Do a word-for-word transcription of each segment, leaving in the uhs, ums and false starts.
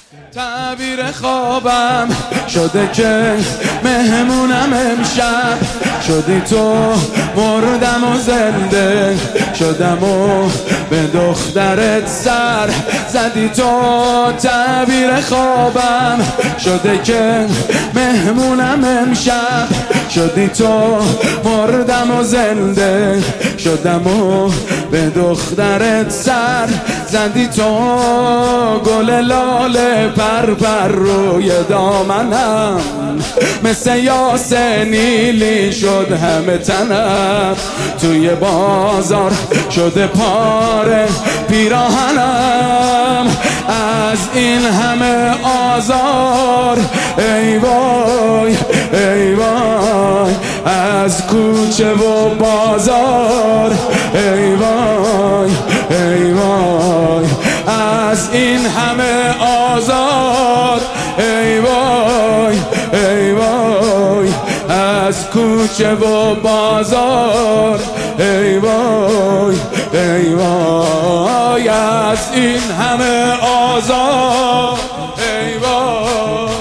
تعبیر خوابم شده که مهمونم امشب شدی تو، مردم و زنده شدم و به دخترت سر زدی تو. تعبیر خوابم شده که مهمونم امشب شدی تو، مردم و زنده شدم و به دخترت سر زدی تو. گل لاله پر پر روی دامنم مثل یاس نیلی شد همه تنم، توی بازار شده پاره پیراهنم. از این همه آزار ای وای ای وای، از کوچه و بازار ای وای ای وای، از این همه آزار ای وای ای وای، از کوچه و بازار ای وای ای وای، از این همه آزار ای وای،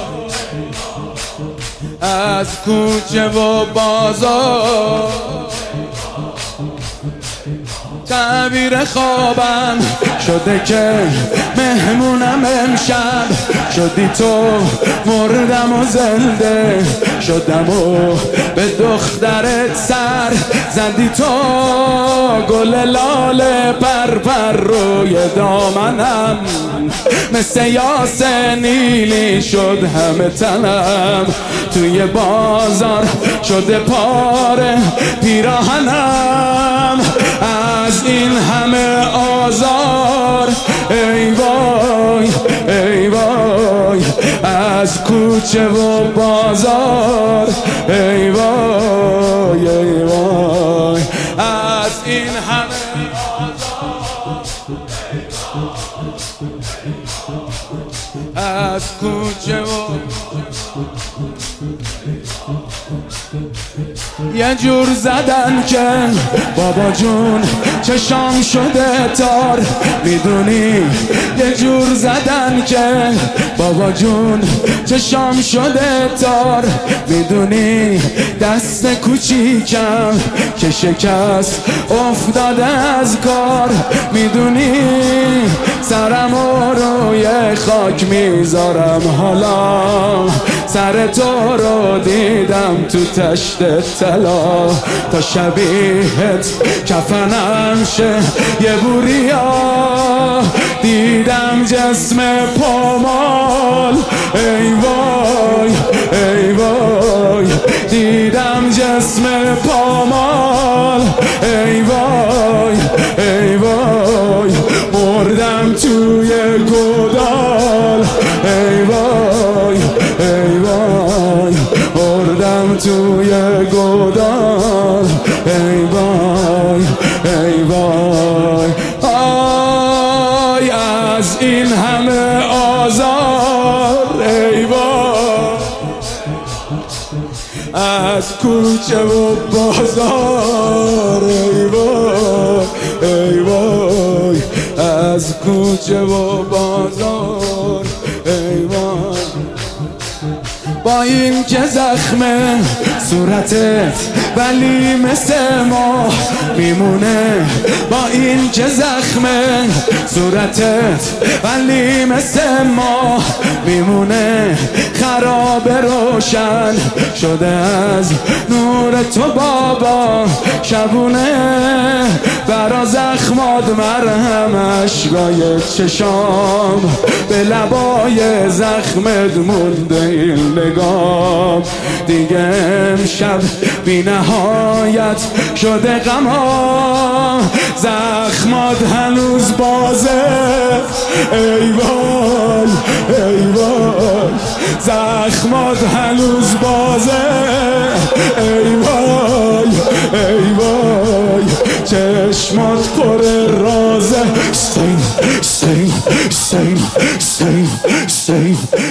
از کوچه و بازار. تعبیر خوابم شده که مهمونم امشب شدی تو، مردم و زنده شدم و به دخترت سر زدی تو. گل لاله پر پر روی دامنم مثل یاس نیلی شد همه تنم، توی بازار شده پاره پیراهنم. از این همه آزار ای وای ای وای، از کوچه و بازار ای وای ای وای، از این همه آزار از کوچه و یه جور زدن که بابا جون چشام شده تار، میدونی یه جور زدن که بابا جون چشام شده تار، میدونی دست کوچیکم که شکست افتاده از کار، میدونی سرم روی خاک میذارم حالا سر تو رو دیدم تو تشت طلا، تا شبیهت کفنم شه یه بوریا، دیدم جسم پامال ای وای ای وای، دیدم جسم پامال ای وای ای وای، مردم توی گودال ای وای ای وای، مردم توی گودال ای وای ای وای. آی از این همه آزار ای وای، از کوچه و بازار ای وای ای وای، از کوچه و بازار ای وای. با این که زخمه صورتت ولی مثل ماه میمونه، با این که زخمه صورتت ولی مثل ماه میمونه، خراب روشن شده از نور تو بابا شبونه، برا زخمات مرهم اشکای چشام، به لبای زخمت مونده این نگام، دیگه امشب بی نهایت شده غما، زخمات هنوز بازه ای وای ای وای، زخمات هنوز بازه ای وای ای وای، چشمات پر رازه. Sing, sing, sing, sing, sing.